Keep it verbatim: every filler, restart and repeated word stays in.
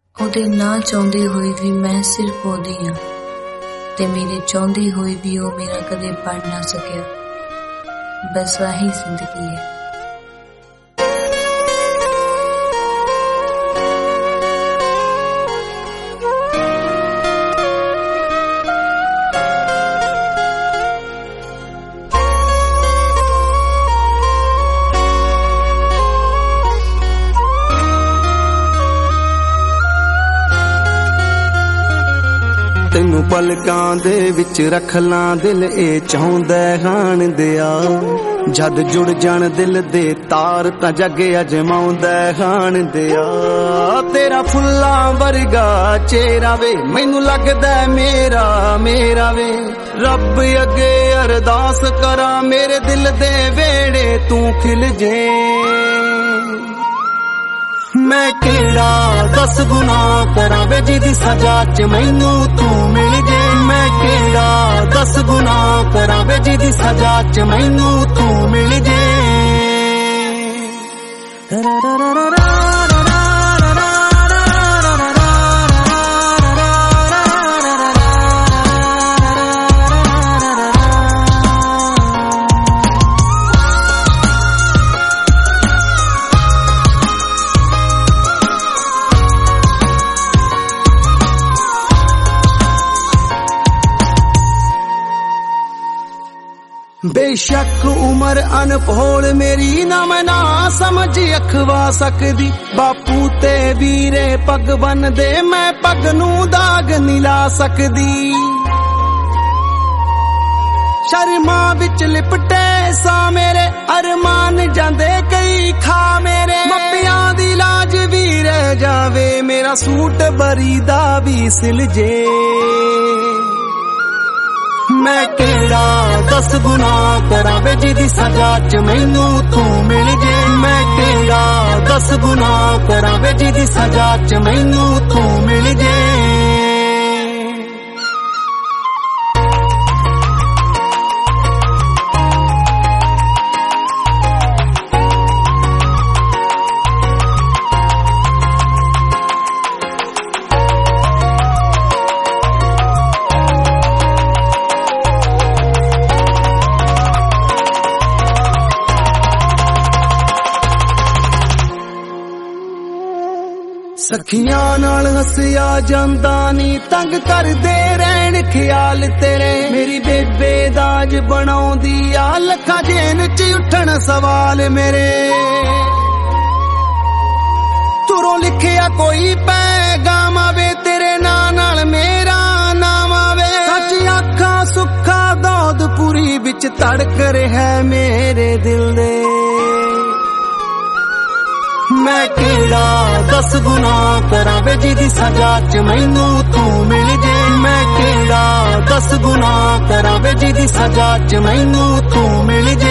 ਉਹਦੇ ਨਾ ਚਾਹੁੰਦੇ ਹੋਏ ਵੀ ਮੈਂ ਸਿਰਫ ਉਹਦੀ ਹਾਂ ਤੇ ਮੇਰੇ ਚਾਹੁੰਦੇ ਹੋਏ ਵੀ ਉਹ ਮੇਰਾ ਕਦੇ ਬਣ ਨਾ ਸਕਿਆ। ਬਸ ਆਹੀ ਜ਼ਿੰਦਗੀ ਹੈ। ਤੈਨੂੰ ਪਲਕਾਂ ਦੇ ਵਿੱਚ ਰੱਖ ਲਾਂ ਦਿਲ ਇਹ ਚਾਹੁੰਦਾ ਹਾਣ ਦਿਆ। ਜਦ ਜੁੜ ਜਾਣ ਦਿਲ ਦੇ ਤਾਰ ਤਾਂ ਜੱਗ ਅਜਮਾਉਂਦਾ ਹਾਣ ਦਿਆ। ਤੇਰਾ ਫੁੱਲਾਂ ਵਰਗਾ ਚਿਹਰਾ ਵੇ ਮੈਨੂੰ ਲੱਗਦਾ ਮੇਰਾ ਮੇਰਾ ਵੇ। ਰੱਬ ਅੱਗੇ ਅਰਦਾਸ ਕਰਾਂ ਮੇਰੇ ਦਿਲ ਦੇ ਵਿਹੜੇ ਤੂੰ ਖਿਲ ਜੇ। ਮੈਂ ਕਿਹੜਾ ਦਸ ਗੁਨਾਹ ਕਰਾਂ ਵੇ ਜਿਹਦੀ ਸਜ਼ਾ ਚ ਮੈਨੂੰ ਤੂੰ ਮਿਲ ਜੇ। ਮੈਂ ਕਿਹੜਾ ਦਸ ਗੁਨਾਹ ਕਰਾਂ ਵੇ ਜਿਹਦੀ ਸਜ਼ਾ ਚ ਮੈਨੂੰ ਤੂੰ ਮਿਲ ਜੇ। बेशक उमर अनभोल मेरी ना मैं ना समझ अखवा सकदी। बापू ते वीरे पग बन दे मैं पग नू दाग नहीं ला सकदी। शर्मा विच लिपटे सा मेरे अरमान जांदे कई खा मेरे। मप्पियां दी लाज भी रह जावे मेरा सूट बरीदा भी सिल जे। मैं केड़ा दस गुनाह करा वे जिहदी सजा च मैनू तू मिल जे। मैं केड़ा दस गुनाह करा वे जिहदी सजा च मैनू तू मिल जे। सखियां नाल हसिया जांदा नी तंग करदे रहन ख्याल तेरे। मेरी बेबे दाज बनाउंदी आ लखा जेन च उठण सवाल मेरे। तुरों लिखिया कोई पैगाम आवे तेरे नां नाल मेरा नाम आवे। सच आखां सुखा दौद पूरी विच तड़क रहा मेरे दिल दे। मैं केड़ा दस गुनाह करा वे जिहदी सजा च मैनू तू मिल जे। मैं केड़ा दस गुनाह करा वे जिहदी सजा च मैनू तू मिल जे।